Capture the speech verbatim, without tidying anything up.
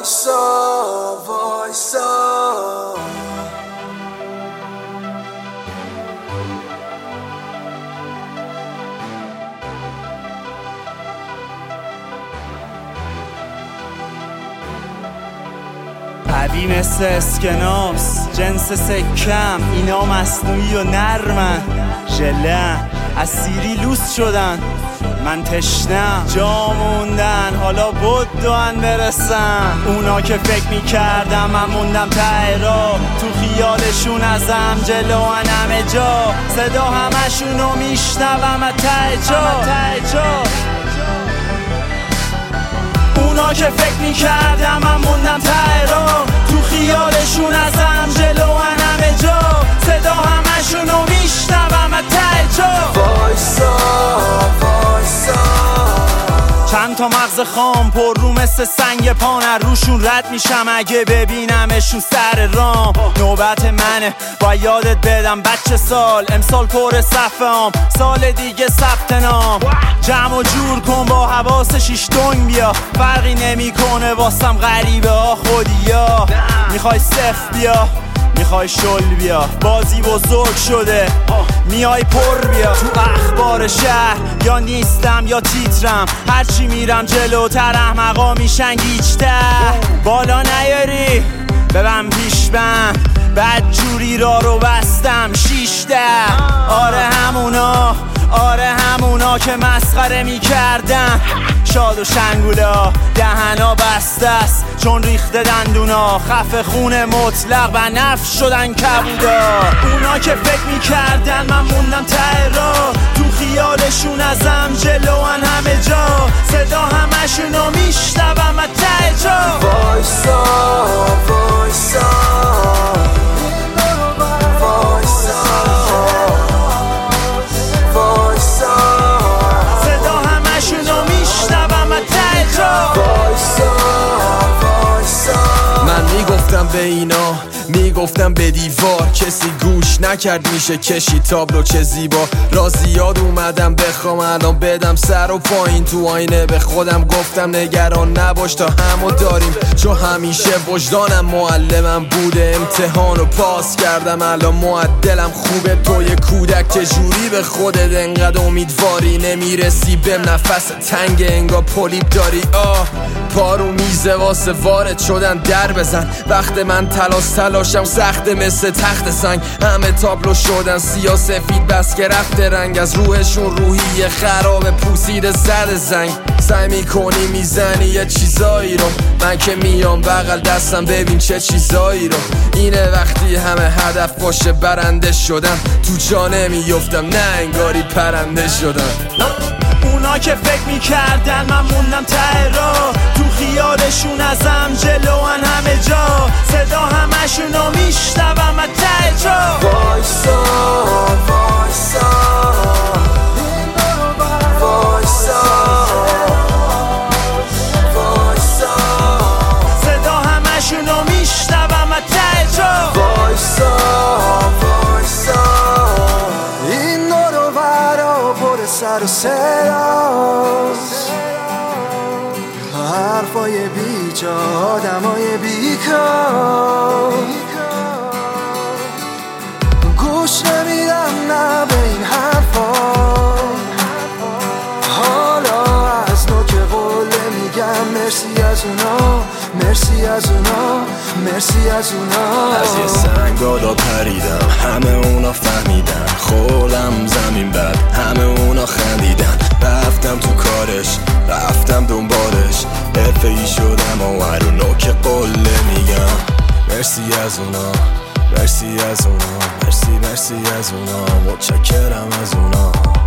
وایسا وایسا قوی مثل اسکناس جنس سکم، اینا مصنوعی و نرمن، ژلن از سیری لوس شدن، من تشنم جا موندن، حالا بدوان برسن. اونا که فکر میکردم من موندم ته راه، تو خیالشون ازم جلوان همه جا، صدا همشونو میشنوم از ته جا. اونا که فکر میکردم من موندم ته راه، تو خیالشون ازم جلوان همه جا، صدا همشونو میشنوم از ته جا. وایسا وایسا چند تا مغز خام پر رو مثل سنگ پانر، روشون رد میشم اگه ببینمشون سر رام. نوبت منه با یادت بدم بچه سال، امسال پر صفحه هم، سال دیگه ثبت نام. جمع و جور کن با حواس شیش دنگ بیا، فرقی نمیکنه واسم غریبه ها خودیا. میخوای صفر بیا میخوای شل بیا، بازی بزرگ شده میای پر بیا. تو اخبار شهر یا نیستم یا تیترم، هرچی میرم جلوتر احمقا میشن گیج‌تر. بالا نیاری ببن پیش بن، بد جوری را رو بستم شیشته. آره همونا آره همونا که مسخره میکردن، شاد و شنگولا دهنا بسته است چون ریخته دندونا، خفه خون مطلق و نفش شدن کبودا. اونا که فکر میکردن من موندم ته راه، تو خیالشون ازم جلوان همه جا، صدا همشونو میشنوم از ته جا. وایسا وایسا میگفتم به اینا میگفتم به دیوار، کسی گوش نکرد میشه کشی تابلو چه زیبا. رازیاد اومدم بخوام الان بدم سر و پایین، تو آینه به خودم گفتم نگران نباش تا همو داریم، چون همیشه وجدانم معلمم بوده. امتحانو پاس کردم الان معدلم خوبه، تو یه کودک چجوری به خودت انقدر امیدواری، نمیرسی بهم نفس تنگ انگار پولیپ داری. آه پارو میزه واسه وارد شدن در بزن، وقت من تلاش تلاشم سخته مثل تخت سنگ، همه تابلو شدن سیاه سفید بس که رفته رنگ، از روحشون روحی خراب پوسیده زد زنگ. سعی میکنی میزنی یه چیزایی رو، من که میام بغل دستم ببین چه چیزایی رو. اینه وقتی همه هدف باشه برنده شدن، تو جا نمیفتم نه انگاری پرنده شدن. اونا که فکر میکردن من موندم ته راه، تو خیالشون ازم جلوان همه جا، صدا همشونو میشنوم از ته جا. وایسا وایسا وایسا وایسا، صدا همشونو میشنوم از ته جا. وایسا وایسا این دورو برا پر سر و صداست، حرفای بیجا آدمای بیکار، گوش نمیدم نه به این حرفا. حالا از نوک قله میگم مرسی از اونا، مرسی از اونا، مرسی از اونا. از یه سنگادا پریدم همه اونا فهمیدن، خوردم زمین بد همه اونا خندیدن، رفتم تو کارش رفتم دنبالش، حرفه ای شدم و هر نوک قله میگم مرسی از اونا، مرسی از اونا، مرسی مرسی از اونا، متشکرم از اونا.